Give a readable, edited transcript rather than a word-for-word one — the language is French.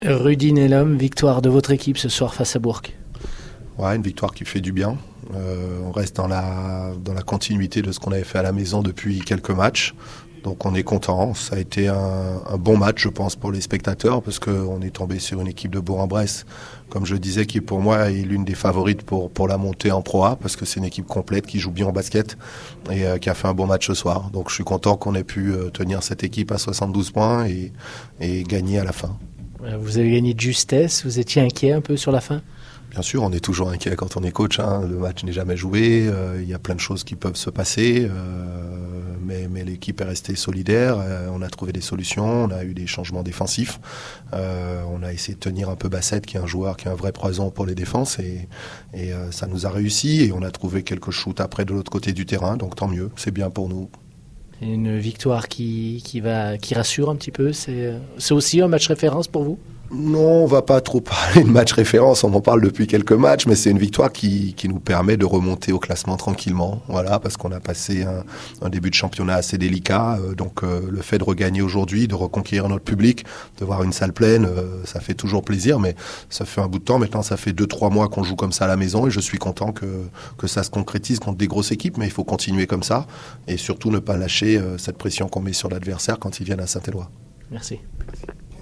Rudy Nelom, victoire de votre équipe ce soir face à Bourg. Ouais, une victoire qui fait du bien. On reste dans la continuité de ce qu'on avait fait à la maison depuis quelques matchs. Donc on est content. Ça a été un bon match, je pense, pour les spectateurs, parce qu'on est tombé sur une équipe de Bourg-en-Bresse, comme je disais, qui pour moi est l'une des favorites pour la montée en Pro A, parce que c'est une équipe complète qui joue bien au basket et qui a fait un bon match ce soir. Donc je suis content qu'on ait pu tenir cette équipe à 72 points et gagner à la fin. Vous avez gagné de justesse, vous étiez inquiet un peu sur la fin ? Bien sûr, on est toujours inquiet quand on est coach. Le match n'est jamais joué. Il y a plein de choses qui peuvent se passer. Mais l'équipe est restée solidaire. On a trouvé des solutions. On a eu des changements défensifs. On a essayé de tenir un peu Bassett, qui est un joueur qui est un vrai poison pour les défenses. Et ça nous a réussi. Et on a trouvé quelques shoots après de l'autre côté du terrain. Donc tant mieux. C'est bien pour nous. C'est une victoire qui rassure un petit peu. C'est aussi un match référence pour vous ? Non, on va pas trop parler de match référence, on en parle depuis quelques matchs, mais c'est une victoire qui nous permet de remonter au classement tranquillement. Voilà, parce qu'on a passé un début de championnat assez délicat. Donc le fait de regagner aujourd'hui, de reconquérir notre public, de voir une salle pleine, ça fait toujours plaisir, mais ça fait un bout de temps. Maintenant, ça fait 2-3 mois qu'on joue comme ça à la maison et je suis content que ça se concrétise contre des grosses équipes, mais il faut continuer comme ça et surtout ne pas lâcher cette pression qu'on met sur l'adversaire quand ils viennent à Saint-Éloi. Merci.